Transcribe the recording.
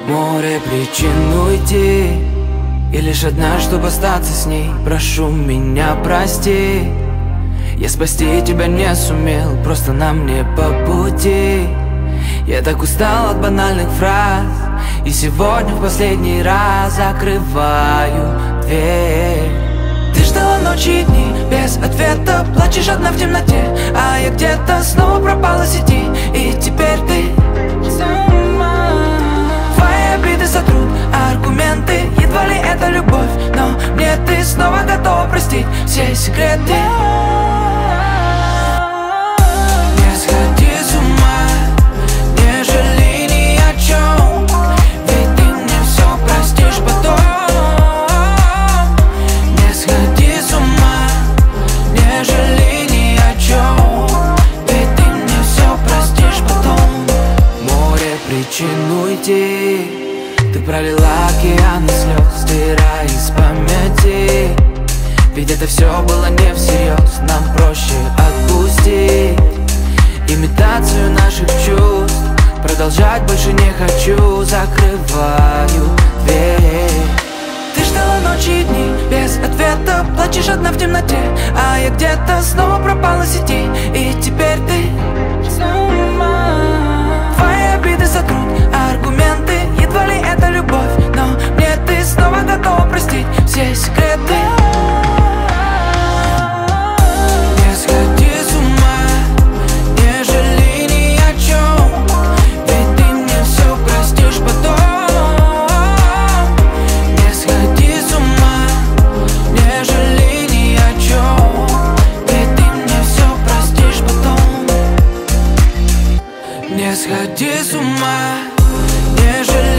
Море причин уйти, и лишь одна, чтобы остаться с ней. Прошу меня, прости, я спасти тебя не сумел, просто нам не по пути. Я так устал от банальных фраз, и сегодня в последний раз закрываю дверь. Ты ждала ночи и дни без ответа, плачешь одна в темноте, а я где-то снова пропала в сети. И теперь ты сама. Твои обиды сотрут аргументы, едва ли это любовь, но мне ты снова готова простить все секреты. Не сходи с ума, не жалей ни о чем, ведь ты мне все простишь потом. Не сходи с ума, не жалей ни о чем, ведь ты мне все простишь потом. Море причин уйти, ты пролила океаны слез, стирая из памяти. Ведь это все было не всерьез, нам проще отпустить имитацию наших чувств. Продолжать больше не хочу, закрываю дверь. Ты ждала ночи и дни без ответа, плачешь одна в темноте, а я где-то снова пропала в сети. И теперь ты сама. Твои обиды сотрут аргументы, едва ли это любовь, но мне ты снова готова простить все секреты. Не сходи с ума, не жалей ни о чем, ведь ты мне все простишь потом. Не сходи с ума, не жалей ни о чем, ведь ты мне все простишь потом. Не сходи с ума, не жалей.